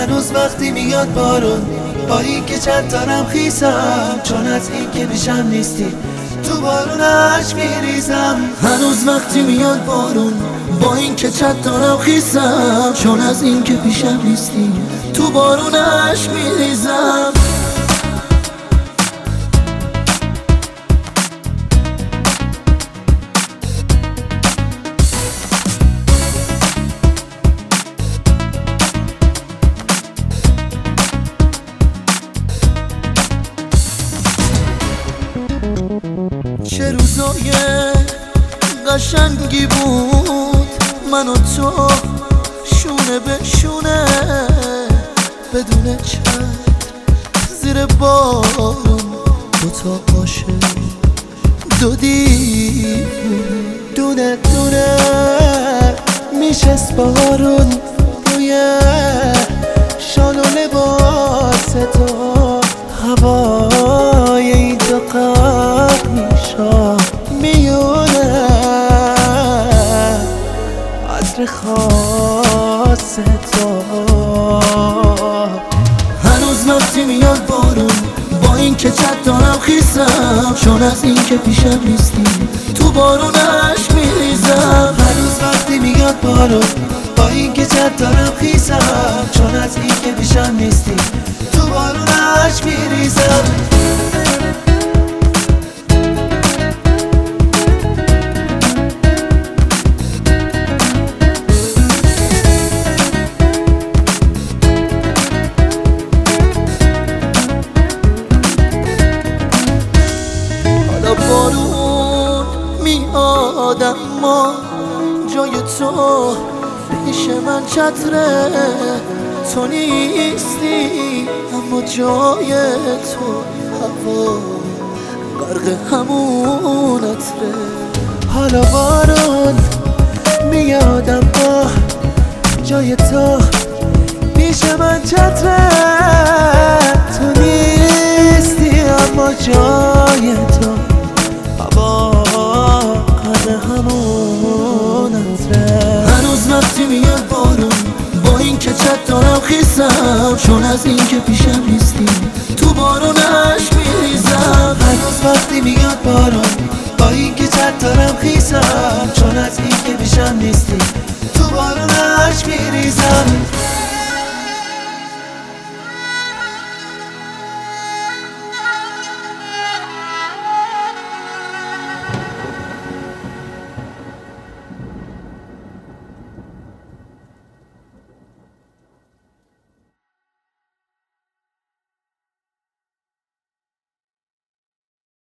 هنوز وقتی میاد بارون، با این که چند دارم خیسم، چون از این که پیشم نیستی تو بارونش میریزم. هنوز وقتی میاد بارون، با این که چند دارم خیسم، چون از این که پیشم نیستی تو بارونش میریزم. چه روزای قشنگی بود من و تو شونه به شونه، بدون چتر زیر بارون، دوتا عاشق دو دیوونه، دونه دونه میشست بارون روی شال و لباس تو، هوای این دو قد میشد میونه عطر خاص تو. هنوز وقتی میاد بارون، با این که چت دارم خیسم، چون از این که پیشم نیستی تو بارونش میریزم. هنوز وقتی میاد بارون، با این که چت دارم خیسم، چون از این که پیشم نیستی تو بارونش میریزم. بارون میاد اما جای تو پیش من چتره، تو نیستی اما جای تو هوا غرق همون عطره. حالا بارون میاد اما جای تو پیش من چتره، تو نیستی اما جای تو هوا غرق همون عطره. هنوز وقتی میاد بارون، با این که چت دارم خیسم، چون از این که پیشم نیستی تو بارونش میریزم. هنوز وقتی میاد بارون، با این که چت دارم خیسم، چون از این که پیشم نیستی